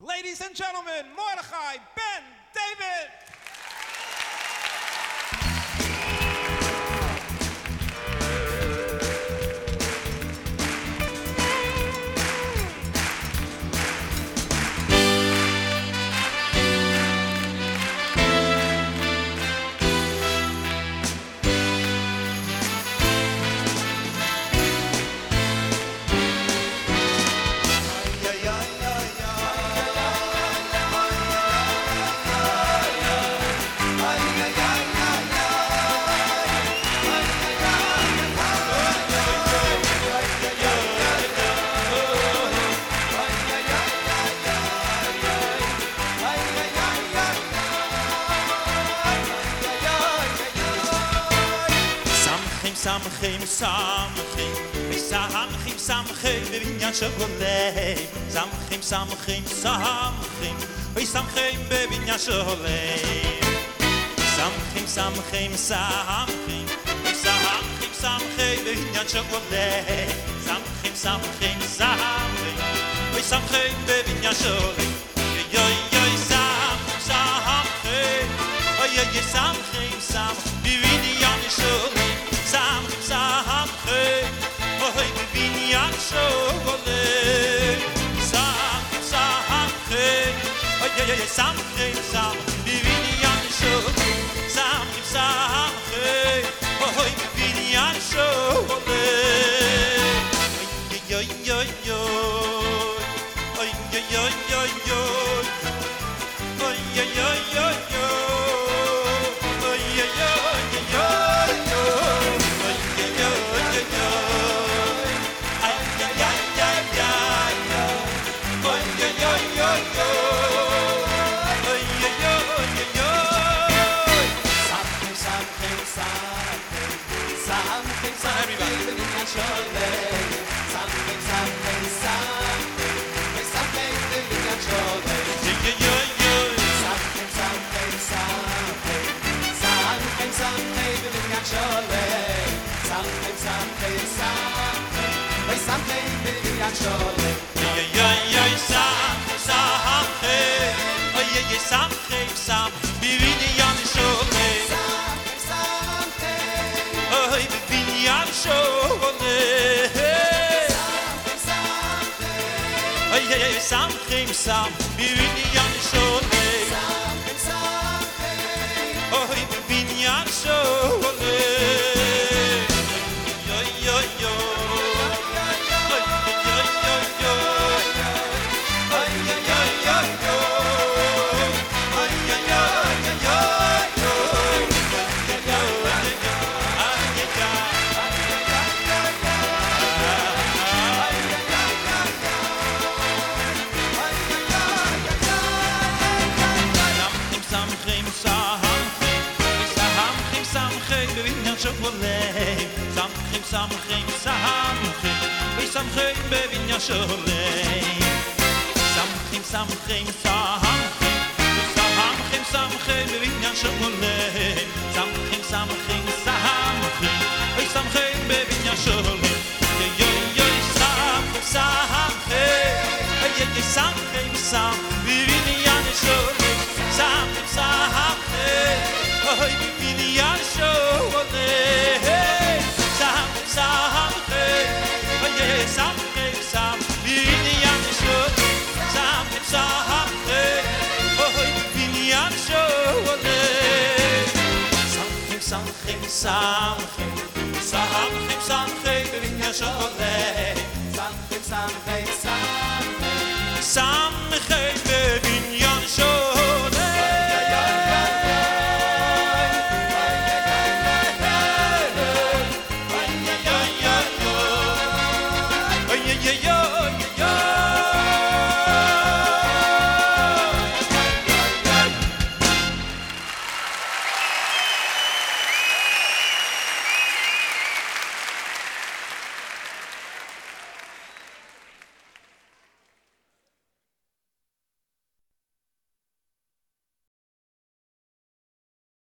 Ladies and gentlemen, Mordechai Ben David. Samchim, samchim, samchim, samchim, b'vinyan sholem. Samchim, samchim, samchim, samchim, b'vinyan sholem. Samchim, samchim, samchim, samchim, samchim, b'vinyan sholem. Samchim, samchim, samchim, samchim, b'vinyan sholem. Yoy, yoy, samchim, samchim, yoy, samchim, samchim, b'vinyan sholem. Samchim, samchim, oy b'vinyan sholem. Samchim, samchim, oy samchim, samchim, b'vinyan sholem. Samchim, samchim, oy b'vinyan sholem. Oy oy oy oy, oy oy oy oy, oy oy oy oy, oy oy oy oy. Samchim, samchim, b'vinyan sholem. Samchim, samchim, oy b'vinyan sholem. Yoy, yoy, yoy, oy, yoy, yoy, yoy, oy, yoy, yoy, yoy, oy, yoy, yoy, Samchim, samchim, samchim, samchim, b'vinyan sholem. Samchim, samchim, samchim, samchim, samchim, b'vinyan sholem. Samchim, samchim, samchim, samchim, b'vinyan sholem. Yoy, yoy, samchim, samchim, samchim, samchim, b'vinyan sholem. Samchim, samchim, oy b'vinyan sholem. Samchim, samchim, b'vinyan sholem. Samchim, samchim, oy b'vinyan sholem. Samchim, samchim, samchim, samchim, samchim, b'vinyan sholem.